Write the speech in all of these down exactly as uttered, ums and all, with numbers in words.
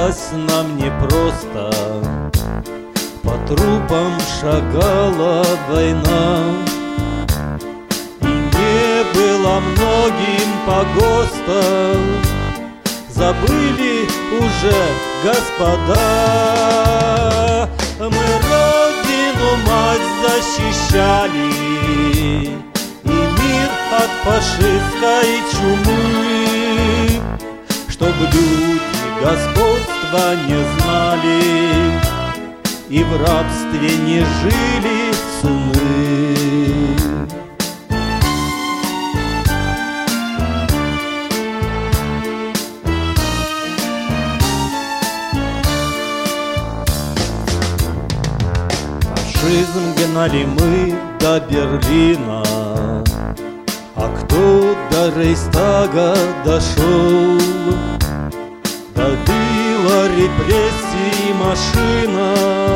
далась нам непросто, по трупам шагала война, и не было многим погоста, забыли уже господа. Мы родину мать защищали, и мир от фашистской чумы, чтоб люди господства не знали и в рабстве не жили сыны. Фашизм гнали мы до Берлина, а кто до Рейхстага дошел, давила репрессии машина,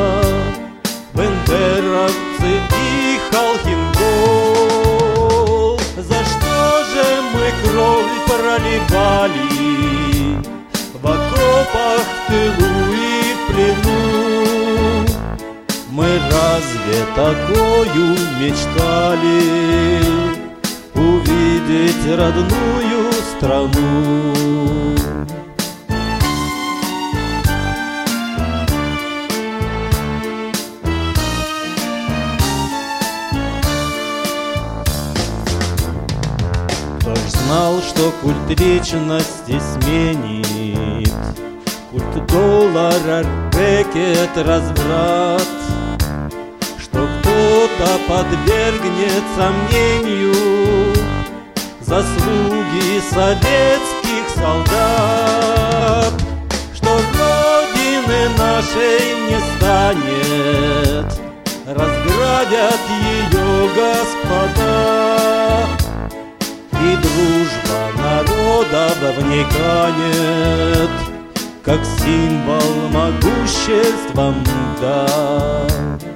бендеровцы и Холхенгол. За что же мы кровь проливали в окопах, в тылу и в плену? Мы разве такою мечтали, увидеть родную страну? Кто ж знал, что культ личности сменит культ доллара, рэкет, разврат, что кто-то подвергнет сомнению заслуги советских солдат, что родины нашей не станет, разграбят ее господа, и дружба народов в ней канет, как символ могущества мда.